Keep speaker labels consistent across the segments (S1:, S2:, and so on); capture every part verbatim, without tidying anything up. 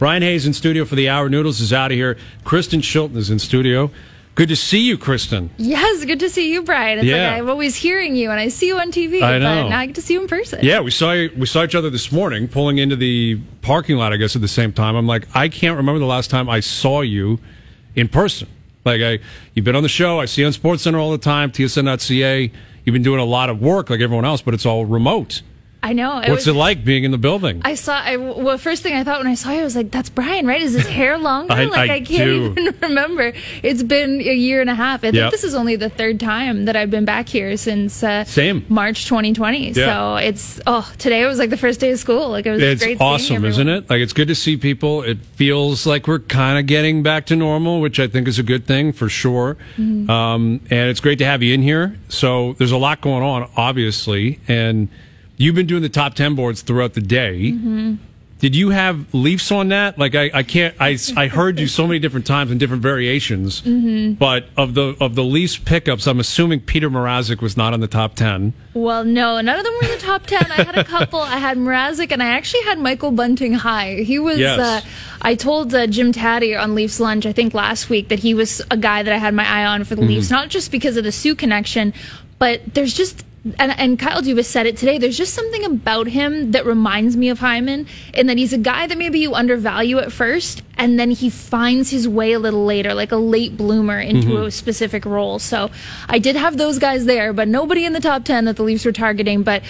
S1: Brian Hayes in studio for the Hour. Noodles is out of here. Kristen Shilton is in studio. Good to see you, Kristen.
S2: Yes, good to see you, Brian. It's
S1: yeah.
S2: like I'm always hearing you, and I see you on T V,
S1: I know.
S2: but now I get to see you in person.
S1: Yeah, we saw you, we saw each other this morning pulling into the parking lot, I guess, at the same time. I'm like, I can't remember the last time I saw you in person. Like, I, you've been on the show. I see you on SportsCenter all the time, T S N dot C A. You've been doing a lot of work like everyone else, but it's all remote.
S2: I know.
S1: What's
S2: It was,
S1: it like being in the building?
S2: I saw, I, well, first thing I thought when I saw you, I was like, that's Brian, right? Is his hair longer?
S1: I,
S2: like,
S1: I,
S2: I can't
S1: do.
S2: even remember. It's been a year and a half. I think
S1: Yep.
S2: this is only the third time that I've been back here since uh,
S1: Same.
S2: March twenty twenty.
S1: Yeah.
S2: So it's, oh, today was like the first day of school. Like, it was
S1: It's
S2: great seeing
S1: awesome,
S2: everyone.
S1: isn't it? Like, it's good to see people. It feels like we're kind of getting back to normal, which I think is a good thing for sure. Mm-hmm. Um, and it's great to have you in here. So there's a lot going on, obviously, and you've been doing the top ten boards throughout the day. Mm-hmm. Did you have Leafs on that? Like, I, I can't. I, I heard you so many different times in different variations. Mm-hmm. But of the of the Leafs pickups, I'm assuming Peter Mrazek was not on the top ten.
S2: Well, no, none of them were in the top ten. I had a couple. I had Mrazek, and I actually had Michael Bunting high. He was.
S1: Yes.
S2: Uh, I told uh, Jim Taddy on Leafs Lunch, I think last week, that he was a guy that I had my eye on for the mm-hmm. Leafs, not just because of the Sioux connection, but there's just. And, and Kyle Dubas said it today, there's just something about him that reminds me of Hyman, in that he's a guy that maybe you undervalue at first, and then he finds his way a little later, like a late bloomer into mm-hmm. a specific role. So I did have those guys there, but nobody in the top ten that the Leafs were targeting, but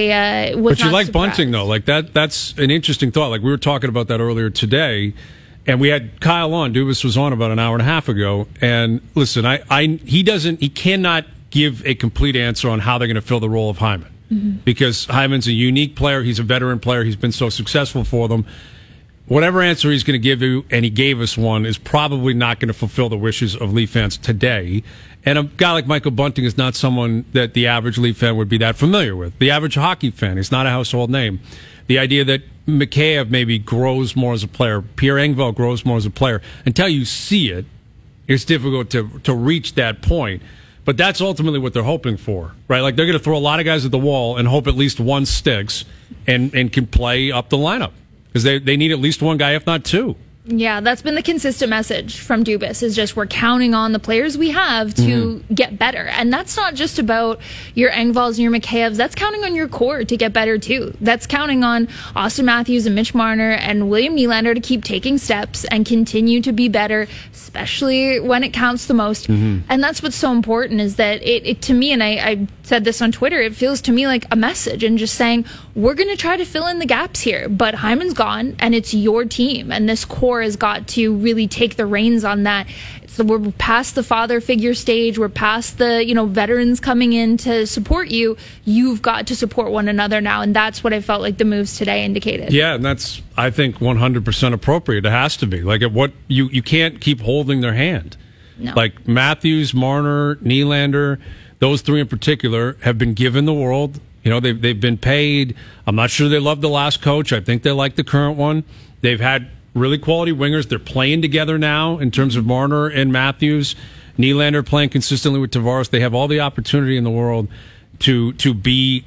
S2: I uh, was
S1: But you
S2: not
S1: like
S2: surprised.
S1: Bunting, though. Like, that. that's an interesting thought. Like, we were talking about that earlier today, and we had Kyle on. Dubas was on about an hour and a half ago. And listen, I, I he doesn't, he cannot give a complete answer on how they're going to fill the role of Hyman. Mm-hmm. Because Hyman's a unique player. He's a veteran player. He's been so successful for them. Whatever answer he's going to give you, and he gave us one, is probably not going to fulfill the wishes of Leaf fans today. And a guy like Michael Bunting is not someone that the average Leaf fan would be that familiar with. The average hockey fan is not a household name. The idea that Mikheyev maybe grows more as a player, Pierre Engvall grows more as a player, until you see it, it's difficult to, to reach that point. But that's ultimately what they're hoping for, right? Like, they're going to throw a lot of guys at the wall and hope at least one sticks and, and can play up the lineup. Because they, they need at least one guy, if not two.
S2: Yeah, that's been the consistent message from Dubas, is just we're counting on the players we have to mm-hmm. get better. And that's not just about your Engvalls and your Mikheyevs. That's counting on your core to get better, too. That's counting on Austin Matthews and Mitch Marner and William Nylander to keep taking steps and continue to be better, especially when it counts the most. Mm-hmm. And that's what's so important, is that it, it to me, and I, I said this on Twitter, it feels to me like a message and just saying, we're going to try to fill in the gaps here, but Hyman's gone and it's your team, and this core has got to really take the reins on that. So we're past the father figure stage. We're past the, you know, veterans coming in to support you. You've got to support one another now, and that's what I felt like the moves today indicated.
S1: Yeah, and that's, I think, one hundred percent appropriate. It has to be. Like, at what you you can't keep holding their hand.
S2: No.
S1: Like, Matthews, Marner, Nylander, those three in particular have been given the world. You know, they've they've been paid. I'm not sure they love the last coach. I think they like the current one. They've had really quality wingers. They're playing together now in terms of Marner and Matthews. Nylander playing consistently with Tavares. They have all the opportunity in the world to to be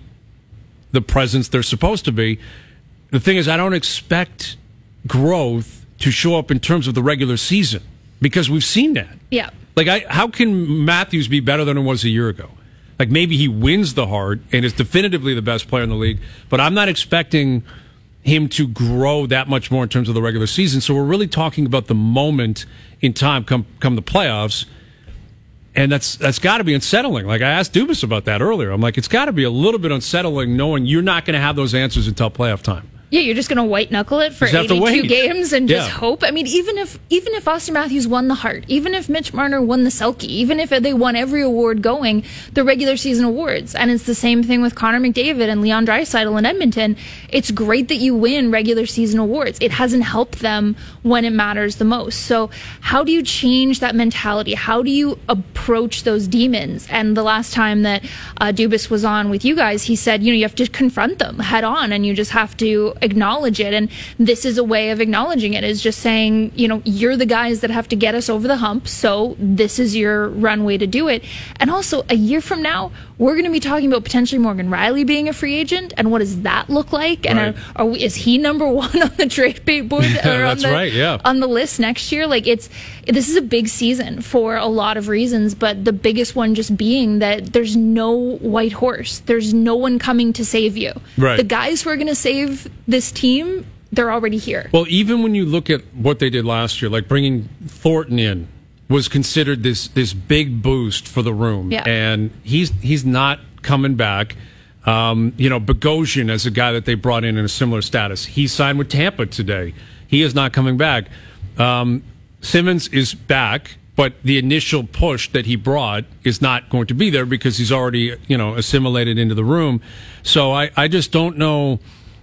S1: the presence they're supposed to be. The thing is, I don't expect growth to show up in terms of the regular season, because we've seen that.
S2: Yeah.
S1: Like, I, how can Matthews be better than it was a year ago? Like, maybe he wins the Hart and is definitively the best player in the league, but I'm not expecting him to grow that much more in terms of the regular season. So we're really talking about the moment in time come come the playoffs, and that's that's got to be unsettling. Like, I asked Dubas about that earlier. I'm like, it's got to be a little bit unsettling knowing you're not going to have those answers until playoff time.
S2: Yeah, you're just going to white knuckle it for eighty-two games and just
S1: yeah.
S2: hope. I mean, even if even if Austin Matthews won the Hart, even if Mitch Marner won the Selke, even if they won every award going, the regular season awards, and it's the same thing with Connor McDavid and Leon Draisaitl in Edmonton. It's great that you win regular season awards. It hasn't helped them when it matters the most. So how do you change that mentality? How do you approach those demons? And the last time that uh, Dubas was on with you guys, he said, you know, you have to confront them head on, and you just have to acknowledge it. And this is a way of acknowledging it, is just saying, you know, you're the guys that have to get us over the hump, so this is your runway to do it. And also, a year from now, we're going to be talking about potentially Morgan Riley being a free agent, and what does that look like? And
S1: Right.
S2: are, are we, is he number one on the trade bait board? Or
S1: That's
S2: on the,
S1: right, yeah.
S2: on the list next year? Like, it's this is a big season for a lot of reasons, but the biggest one just being that there's no white horse. There's no one coming to save you.
S1: Right.
S2: The guys who are going to save this team, they're already here.
S1: Well, even when you look at what they did last year, like bringing Thornton in was considered this this big boost for the room,
S2: Yeah.
S1: and he's he's not coming back. Um, you know, Bogosian as a guy that they brought in in a similar status. He signed with Tampa today. He is not coming back. Um, Simmons is back, but the initial push that he brought is not going to be there because he's already, you know, assimilated into the room. So I, I just don't know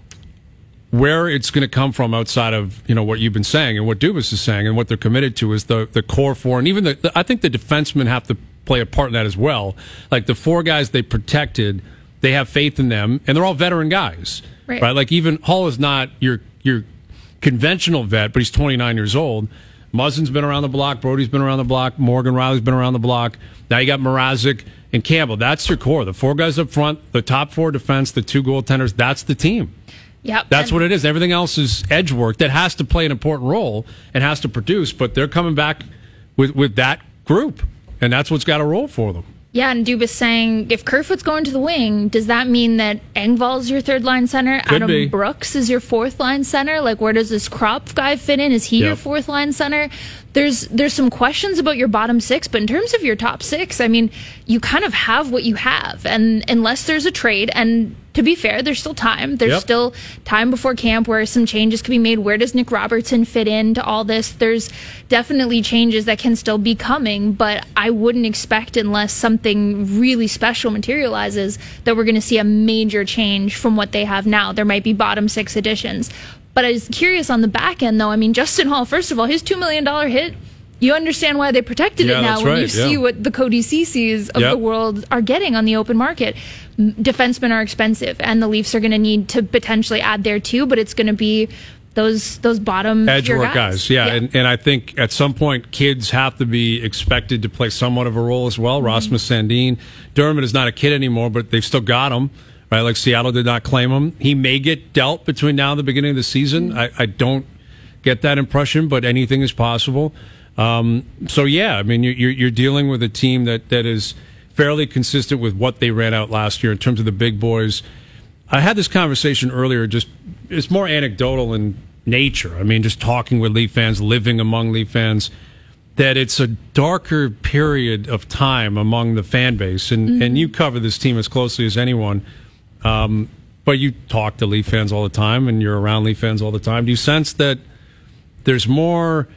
S1: where it's going to come from outside of, you know, what you've been saying and what Dubas is saying and what they're committed to is the, the core four. And even the, the, I think the defensemen have to play a part in that as well. Like the four guys they protected, they have faith in them, and they're all veteran guys,
S2: Right.
S1: right? Like even Hull is not your your conventional vet, but he's twenty-nine years old. Muzzin's been around the block. Brody's been around the block. Morgan Riley's been around the block. Now you got Mrazek and Campbell. That's your core. The four guys up front, the top four defense, the two goaltenders. That's the team.
S2: Yep.
S1: That's
S2: and-
S1: what it is. Everything else is edge work that has to play an important role and has to produce. But they're coming back with with that group, and that's what's got to roll for them.
S2: Yeah, and Dubas saying if Kerfoot's going to the wing, does that mean that Engvall's your third line center?
S1: Could
S2: Adam
S1: be.
S2: Brooks is your fourth line center? Like, where does this Kropf guy fit in? Is he your
S1: Yep.
S2: fourth line center? There's there's some questions about your bottom six, but in terms of your top six, I mean, you kind of have what you have, and unless there's a trade, and to be fair, there's still time. There's
S1: Yep.
S2: still time before camp where some changes can be made. Where does Nick Robertson fit into all this? There's definitely changes that can still be coming, but I wouldn't expect, unless something really special materializes, that we're going to see a major change from what they have now. There might be bottom six additions. But I was curious on the back end, though. I mean, Justin Hall, first of all, his two million dollars hit, you understand why they protected
S1: Yeah,
S2: it now
S1: that's
S2: when
S1: right,
S2: you see
S1: yeah.
S2: what the Cody Cece's of
S1: Yep.
S2: the world are getting on the open market. M- Defensemen are expensive, and the Leafs are going to need to potentially add there too, but it's going to be those those bottom
S1: Edge
S2: tier
S1: work guys, yeah. And, and I think at some point kids have to be expected to play somewhat of a role as well.
S2: Mm-hmm.
S1: Rasmus Sandin. Dermott is not a kid anymore, but they've still got him, right? Like Seattle did not claim him. He may get dealt between now and the beginning of the season.
S2: Mm-hmm.
S1: I, I don't get that impression, but anything is possible. Um, so, yeah, I mean, you're, you're you're dealing with a team that, that is fairly consistent with what they ran out last year in terms of the big boys. I had this conversation earlier, just it's more anecdotal in nature. I mean, just talking with Leaf fans, living among Leaf fans, that it's a darker period of time among the fan base. And,
S2: Mm-hmm.
S1: and you cover this team as closely as anyone. Um, but you talk to Leaf fans all the time, and you're around Leaf fans all the time. Do you sense that there's more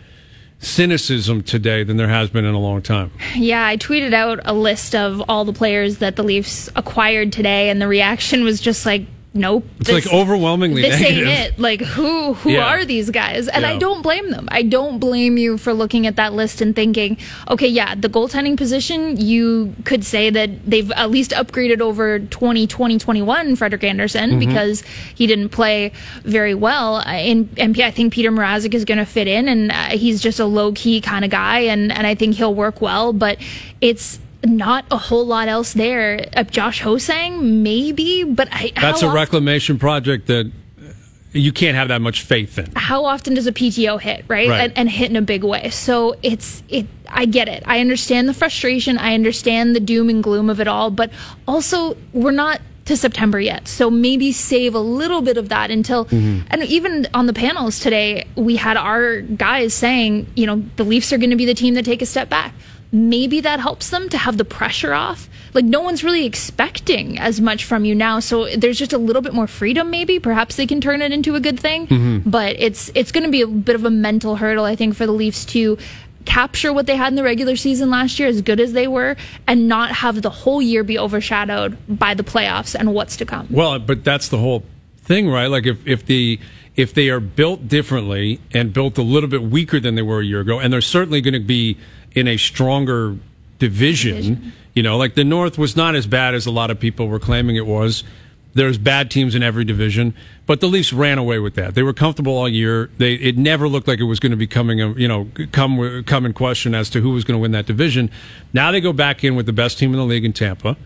S1: cynicism today than there has been in a long time?
S2: Yeah, I tweeted out a list of all the players that the Leafs acquired today, and the reaction was just like, nope.
S1: It's like overwhelmingly
S2: This
S1: negative.
S2: ain't it. Like, who who
S1: Yeah.
S2: are these guys? And I
S1: Yeah.
S2: don't blame them. I don't blame you for looking at that list and thinking, okay, yeah, the goaltending position, you could say that they've at least upgraded over twenty twenty, twenty-one Frederik Andersen,
S1: Mm-hmm.
S2: because he didn't play very well. Uh, In M P, I think Peter Mrazek is going to fit in, and uh, he's just a low-key kind of guy, and, and I think he'll work well, but it's not a whole lot else there. Uh, Josh Hosang, maybe, but I,
S1: That's
S2: how
S1: a
S2: often-
S1: reclamation project that you can't have that much faith in.
S2: how often does a P T O hit, right?
S1: Right.
S2: And, and hit in a big way. So it's it. I get it. I understand the frustration. I understand the doom and gloom of it all. But also, we're not to September yet. So maybe save a little bit of that until.
S1: Mm-hmm.
S2: And even on the panels today, we had our guys saying, you know, the Leafs are going to be the team that take a step back. Maybe that helps them to have the pressure off. Like, no one's really expecting as much from you now, so there's just a little bit more freedom. Maybe perhaps they can turn it into a good thing.
S1: Mm-hmm.
S2: But it's it's going to be a bit of a mental hurdle, I think, for the Leafs to capture what they had in the regular season last year, as good as they were, and not have the whole year be overshadowed by the playoffs and what's to come.
S1: Well, but that's the whole thing, right? Like if, if the if they are built differently and built a little bit weaker than they were a year ago, and they're certainly going to be in a stronger division,
S2: Division.
S1: you know, like the North was not as bad as a lot of people were claiming it was. There's bad teams in every division, but the Leafs ran away with that. They were comfortable all year. They it never looked like it was going to be coming, a, you know, come come in question as to who was going to win that division. Now they go back in with the best team in the league in Tampa,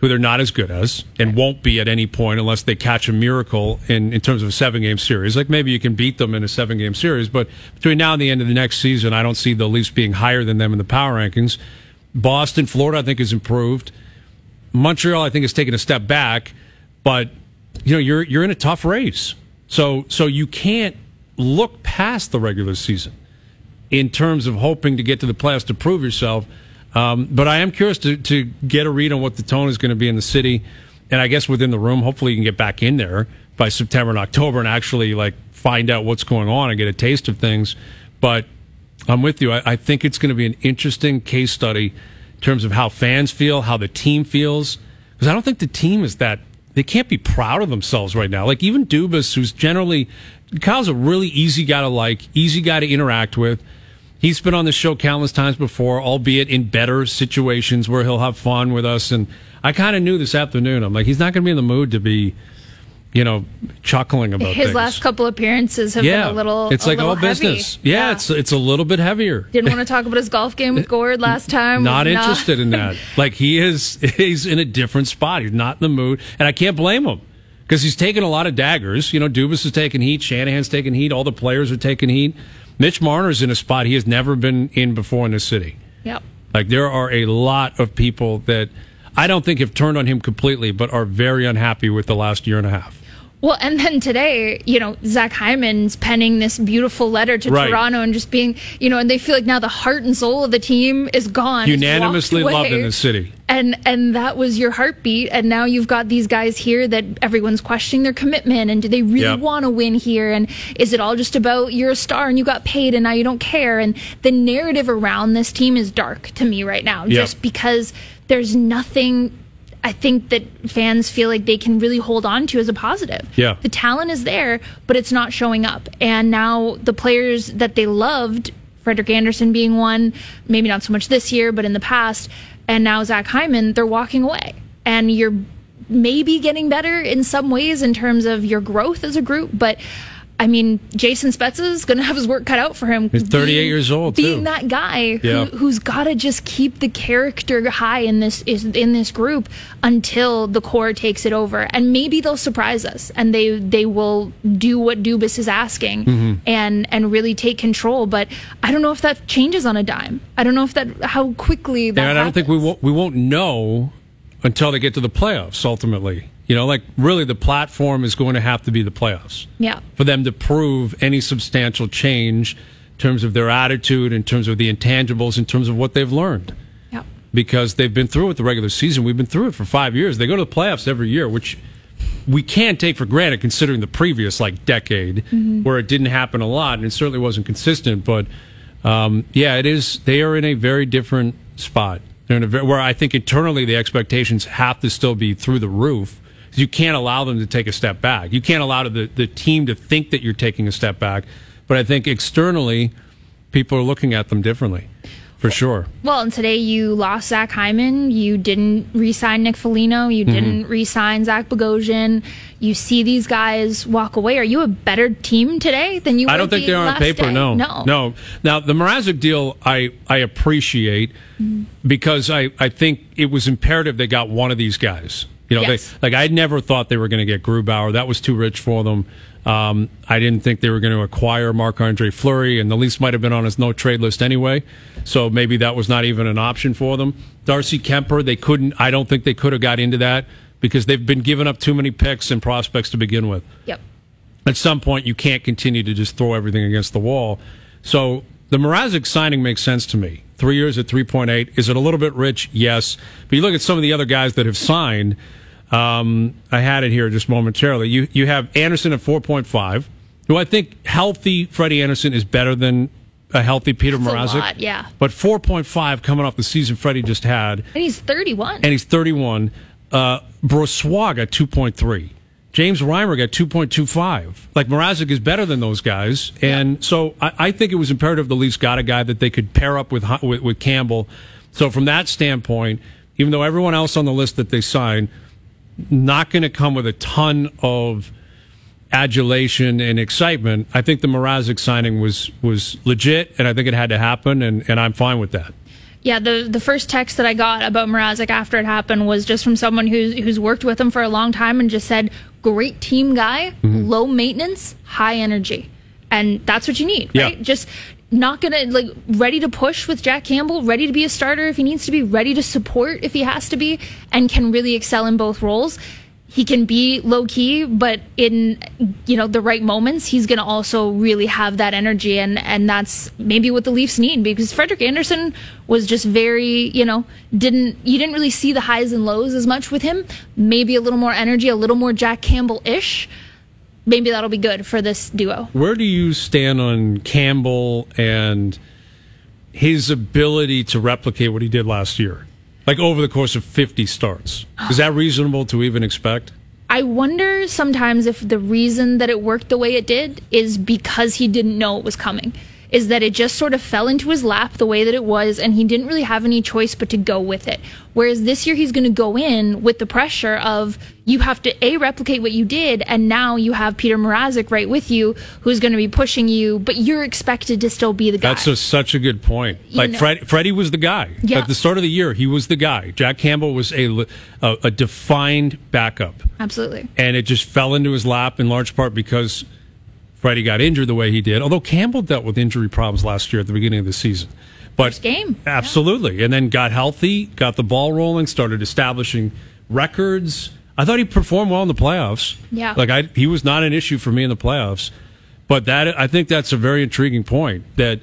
S1: who they're not as good as and won't be at any point unless they catch a miracle in, in terms of a seven-game series. Like maybe you can beat them in a seven-game series, but between now and the end of the next season, I don't see the Leafs being higher than them in the power rankings. Boston, Florida, I think, has improved. Montreal, I think, has taken a step back, but you know you're you're in a tough race, so so you can't look past the regular season in terms of hoping to get to the playoffs to prove yourself. Um, but I am curious to, to get a read on what the tone is going to be in the city, and I guess within the room. Hopefully, you can get back in there by September and October and actually like find out what's going on and get a taste of things. But I'm with you. I, I think it's going to be an interesting case study in terms of how fans feel, how the team feels, because I don't think the team is that. They can't be proud of themselves right now. Like even Dubas, who's generally Kyle's a really easy guy to like, easy guy to interact with. He's been on the show countless times before, albeit in better situations where he'll have fun with us. And I kind of knew this afternoon, I'm like, he's not going to be in the mood to be, you know, chuckling about
S2: his
S1: things.
S2: last couple appearances have
S1: yeah,
S2: been a little
S1: it's
S2: a
S1: like
S2: little
S1: all
S2: heavy.
S1: business. Yeah, yeah, it's it's a little bit heavier.
S2: Didn't want to talk about his golf game with Gord last time.
S1: Not
S2: Was
S1: interested in that. Like he is, he's in a different spot. He's not in the mood, and I can't blame him because he's taking a lot of daggers. You know, Dubas is taking heat, Shanahan's taking heat, all the players are taking heat. Mitch Marner's in a spot he has never been in before in this city.
S2: Yep.
S1: Like there are a lot of people that I don't think have turned on him completely, but are very unhappy with the last year and a half.
S2: Well, and then today, you know, Zach Hyman's penning this beautiful letter to
S1: right.
S2: Toronto and just being, you know, and they feel like now the heart and soul of the team is gone.
S1: Unanimously
S2: loved
S1: in the city.
S2: And and that was your heartbeat. And now you've got these guys here that everyone's questioning their commitment. And do they really
S1: yep.
S2: want to win here? And is it all just about you're a star and you got paid and now you don't care? And the narrative around this team is dark to me right now,
S1: yep.
S2: just because there's nothing I think that fans feel like they can really hold on to as a positive.
S1: Yeah.
S2: The talent is there, but it's not showing up. And now the players that they loved, Frederik Andersen being one, maybe not so much this year, but in the past, and now Zach Hyman, they're walking away. And you're maybe getting better in some ways in terms of your growth as a group, but I mean, Jason Spezza is going to have his work cut out for him.
S1: He's thirty-eight
S2: being,
S1: years old,
S2: being
S1: too.
S2: that guy
S1: yeah.
S2: who, who's got to just keep the character high in this is in this group until the core takes it over, and maybe they'll surprise us and they they will do what Dubas is asking mm-hmm. and and really take control. But I don't know if that changes on a dime. I don't know if that how quickly that.
S1: And I don't
S2: happens.
S1: think we won't we won't know until they get to the playoffs. Ultimately. You know, like really the platform is going to have to be the playoffs.
S2: Yeah.
S1: For them to prove any substantial change in terms of their attitude, in terms of the intangibles, in terms of what they've learned.
S2: Yeah.
S1: Because they've been through it the regular season. We've been through it for five years. They go to the playoffs every year, which we can't take for granted considering the previous like decade mm-hmm. where it didn't happen a lot and it certainly wasn't consistent. But um, yeah, it is. They are in a very different spot. They're in a very, where I think internally the expectations have to still be through the roof. You can't allow them to take a step back. You can't allow the, the team to think that you're taking a step back. But I think externally, people are looking at them differently, for sure.
S2: Well, and today you lost Zach Hyman. You didn't re-sign Nick Foligno. You mm-hmm. didn't re-sign Zach Bogosian. You see these guys walk away. Are you a better team today than you were
S1: I don't think
S2: the
S1: they are on paper,
S2: day?
S1: no.
S2: No.
S1: No. Now, the Mrazek deal I, I appreciate mm-hmm. because I, I think it was imperative they got one of these guys. You know,
S2: yes.
S1: they, like I never thought they were going to get Grubauer. That was too rich for them. Um, I didn't think they were going to acquire Marc-Andre Fleury, and the Leafs might have been on his no-trade list anyway. So maybe that was not even an option for them. Darcy Kemper, they couldn't. I don't think they could have got into that because they've been giving up too many picks and prospects to begin with.
S2: Yep. At
S1: some point, you can't continue to just throw everything against the wall. So the Mrazek signing makes sense to me. Three years at three point eight. Is it a little bit rich? Yes. But you look at some of the other guys that have signed. Um, I had it here just momentarily. You you have Anderson at four point five, who I think healthy Freddie Anderson is better than a healthy Peter
S2: That's
S1: Mrazek.
S2: A lot, yeah.
S1: But four point five coming off the season Freddie just had.
S2: And he's thirty-one.
S1: And he's thirty-one. Uh, Brossoit got two point three. James Reimer got two point two five. Like, Mrazek is better than those guys. And yeah. so I, I think it was imperative the Leafs got a guy that they could pair up with, with, with Campbell. So from that standpoint, even though everyone else on the list that they signed, not going to come with a ton of adulation and excitement. I think the Mrazek signing was was legit, and I think it had to happen, and, and I'm fine with that.
S2: Yeah, the the first text that I got about Mrazek after it happened was just from someone who's who's worked with him for a long time and just said, great team guy, mm-hmm. low maintenance, high energy. And that's what you need, right?
S1: Yeah.
S2: Just not going to, like, ready to push with Jack Campbell, ready to be a starter if he needs to be, ready to support if he has to be, and can really excel in both roles. He can be low key, but in, you know, the right moments, he's going to also really have that energy. And, and that's maybe what the Leafs need, because Frederik Andersen was just very, you know, didn't, you didn't really see the highs and lows as much with him. Maybe a little more energy, a little more Jack Campbell-ish. Maybe that'll be good for this duo.
S1: Where do you stand on Campbell and his ability to replicate what he did last year? Like over the course of fifty starts. Is that reasonable to even expect?
S2: I wonder sometimes if the reason that it worked the way it did is because he didn't know it was coming. Is that it just sort of fell into his lap the way that it was, and he didn't really have any choice but to go with it. Whereas this year he's going to go in with the pressure of, you have to, A, replicate what you did, and now you have Peter Mrazek right with you, who's going to be pushing you, but you're expected to still be the guy.
S1: That's a, such a good point. Like, you know, Fred, Freddie was the guy.
S2: Yeah.
S1: At the start of the year, he was the guy. Jack Campbell was a, a, a defined backup.
S2: Absolutely.
S1: And it just fell into his lap in large part because Freddie got injured the way he did, although Campbell dealt with injury problems last year at the beginning of the season. But
S2: First game.
S1: Absolutely. Yeah. And then got healthy, got the ball rolling, started establishing records. I thought he performed well in the playoffs.
S2: Yeah.
S1: Like, I, he was not an issue for me in the playoffs. But that, I think that's a very intriguing point, that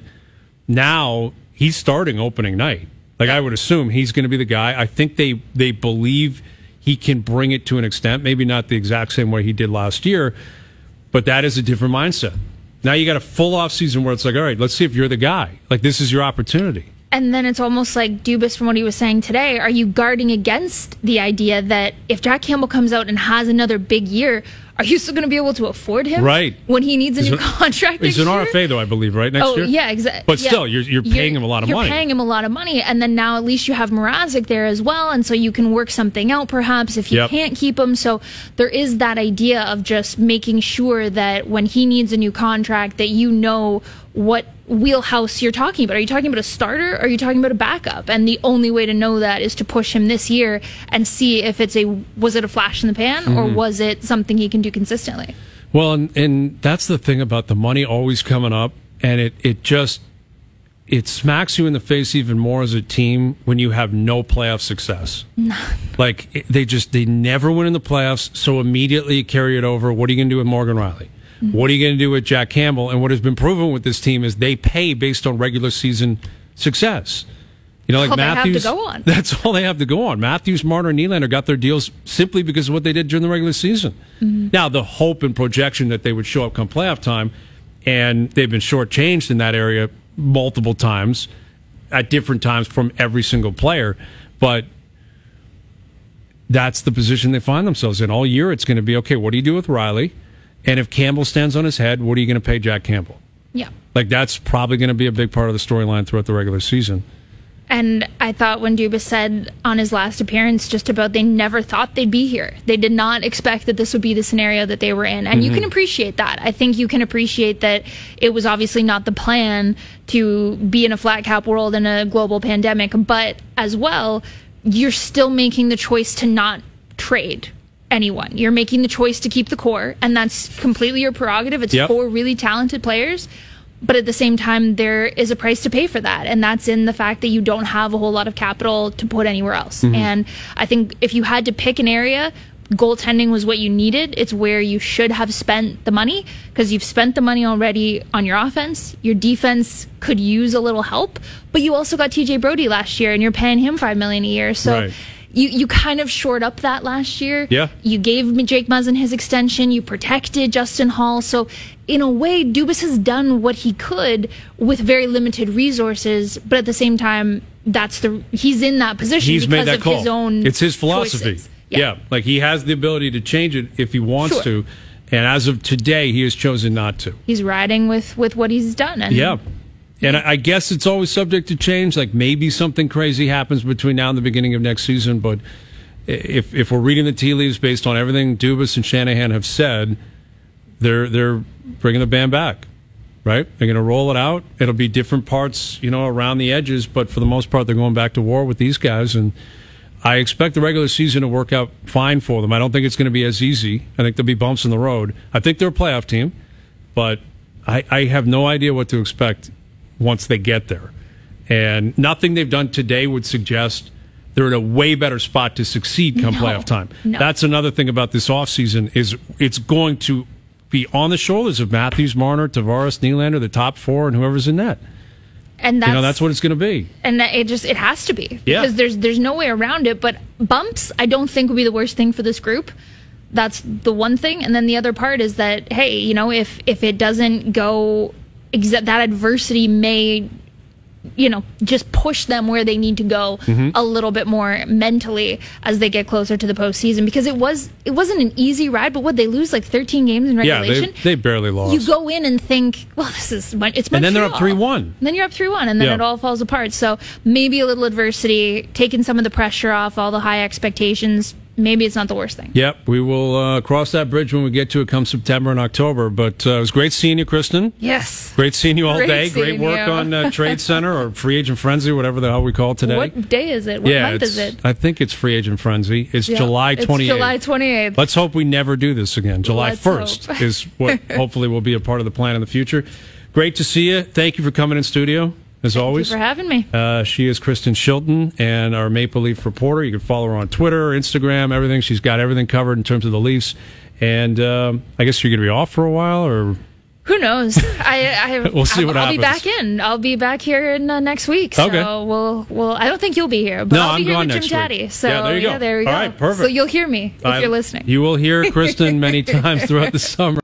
S1: now he's starting opening night. Like, I would assume he's going to be the guy. I think they, they believe he can bring it to an extent, maybe not the exact same way he did last year, but that is a different mindset. Now you got a full off season where it's like, all right, let's see if you're the guy. Like, this is your opportunity.
S2: And then it's almost like Dubas, from what he was saying today, are you guarding against the idea that if Jack Campbell comes out and has another big year, are you still going to be able to afford him?
S1: Right.
S2: When he needs a
S1: he's
S2: new
S1: a,
S2: contract
S1: He's
S2: next
S1: an
S2: year?
S1: R F A, though, I believe, right, next
S2: oh,
S1: year?
S2: Oh, yeah, exactly.
S1: But
S2: yeah.
S1: still, you're, you're paying
S2: you're,
S1: him a lot of
S2: you're
S1: money.
S2: You're paying him a lot of money, and then now at least you have Mrazek there as well, and so you can work something out, perhaps, if you
S1: yep.
S2: can't keep him. So there is that idea of just making sure that when he needs a new contract, that you know what wheelhouse you're talking about. Are you talking about a starter, or are you talking about a backup? And the only way to know that is to push him this year and see if it's a, was it a flash in the pan, mm-hmm. or was it something he can do consistently?
S1: Well, and, and that's the thing about the money always coming up, and it, it just, it smacks you in the face even more as a team when you have no playoff success.
S2: None.
S1: Like, it, they just, they never win in the playoffs, so immediately you carry it over. What are you going to do with Morgan Riley? Mm-hmm. What are you going to do with Jack Campbell? And what has been proven with this team is they pay based on regular season success. You know, like
S2: all
S1: Matthews,
S2: they have to go on.
S1: That's all they have to go on. Matthews, Marner, and Nylander got their deals simply because of what they did during the regular season. Mm-hmm. Now, the hope and projection that they would show up come playoff time, and they've been shortchanged in that area multiple times at different times from every single player. But that's the position they find themselves in. All year it's going to be, okay, what do you do with Riley? And if Campbell stands on his head, what are you going to pay Jack Campbell?
S2: Yeah.
S1: Like, that's probably going to be a big part of the storyline throughout the regular season.
S2: And I thought when Dubas said on his last appearance just about they never thought they'd be here. They did not expect that this would be the scenario that they were in. And mm-hmm. you can appreciate that. I think you can appreciate that it was obviously not the plan to be in a flat cap world in a global pandemic. But as well, you're still making the choice to not trade anyone. You're making the choice to keep the core. And that's completely your prerogative. It's
S1: yep.
S2: four really talented players. But at the same time, there is a price to pay for that. And that's in the fact that you don't have a whole lot of capital to put anywhere else. Mm-hmm. And I think if you had to pick an area, goaltending was what you needed. It's where you should have spent the money, because you've spent the money already on your offense. Your defense could use a little help. But you also got T J Brody last year, and you're paying him five million dollars a year. So
S1: right.
S2: You, you kind of shored up that last year.
S1: Yeah.
S2: You gave Jake Muzzin his extension. You protected Justin Hall. So in a way, Dubas has done what he could with very limited resources. But at the same time, that's the he's in that position
S1: he's
S2: because
S1: made that
S2: of
S1: call.
S2: his own
S1: It's his philosophy.
S2: Yeah.
S1: yeah. Like, he has the ability to change it if he wants
S2: sure.
S1: to. And as of today, he has chosen not to.
S2: He's riding with, with what he's done. And
S1: yeah. And I guess it's always subject to change. Like, maybe something crazy happens between now and the beginning of next season. But if if we're reading the tea leaves based on everything Dubas and Shanahan have said, they're they're bringing the band back, right? They're going to roll it out. It'll be different parts, you know, around the edges, but for the most part, they're going back to war with these guys. And I expect the regular season to work out fine for them. I don't think it's going to be as easy. I think there'll be bumps in the road. I think they're a playoff team, but I, I have no idea what to expect once they get there. And nothing they've done today would suggest they're in a way better spot to succeed come
S2: No,
S1: playoff time.
S2: no.
S1: That's another thing about this offseason is it's going to be on the shoulders of Matthews, Marner, Tavares, Nylander, the top four, and whoever's in net.
S2: And that's,
S1: You know, that's what it's going to be.
S2: and that it just it has to be
S1: Yeah.
S2: because there's there's no way around it. But bumps, I don't think would be the worst thing for this group. That's the one thing, and then the other part is that hey, you know, if if it doesn't go, exa- that adversity may, you know, just push them where they need to go
S1: Mm-hmm.
S2: a little bit more mentally as they get closer to the postseason. Because it was it wasn't an easy ride, but what they lose like thirteen games in
S1: Yeah,
S2: regulation.
S1: they, they barely lost.
S2: You go in and think, well, this is Mon- it's Montreal.
S1: And then they're up three one.
S2: Then you're up three one, and then
S1: Yeah.
S2: it all falls apart. So maybe a little adversity, taking some of the pressure off, all the high expectations. Maybe it's not the worst thing.
S1: Yep, we will uh, cross that bridge when we get to it come September and October. But uh, it was great seeing you, Kristen.
S2: Yes.
S1: Great seeing you all
S2: Great
S1: day. Great
S2: seeing
S1: work
S2: you.
S1: on uh, Trade Center or Free Agent Frenzy, whatever the hell we call it today.
S2: What day is it? What
S1: yeah,
S2: month
S1: it's,
S2: is it?
S1: I think it's Free Agent Frenzy. It's
S2: Yeah,
S1: July
S2: it's
S1: twenty-eighth.
S2: July twenty-eighth.
S1: Let's hope we never do this again. July
S2: Let's
S1: first
S2: hope.
S1: is what hopefully will be a part of the plan in the future. Great to see you. Thank you for coming in studio, as always.
S2: Thank you for having me.
S1: Uh, she is Kristen Shilton and our Maple Leaf reporter. You can follow her on Twitter, Instagram, everything. She's got everything covered in terms of the Leafs. And um, I guess you're going to be off for a while, or
S2: Who knows? I, I
S1: We'll see
S2: I'll,
S1: what
S2: I'll be
S1: happens.
S2: back in. I'll be back here in uh, next week. So
S1: Okay.
S2: we'll we'll. I don't think you'll be here, but
S1: No,
S2: I'll be
S1: I'm
S2: here
S1: gone
S2: with Jim
S1: next
S2: Taddy.
S1: week.
S2: So
S1: Yeah, there you go.
S2: there we
S1: All
S2: go.
S1: right, perfect.
S2: So you'll hear me if
S1: I-
S2: you're listening.
S1: You will hear Kristen many times throughout the summer.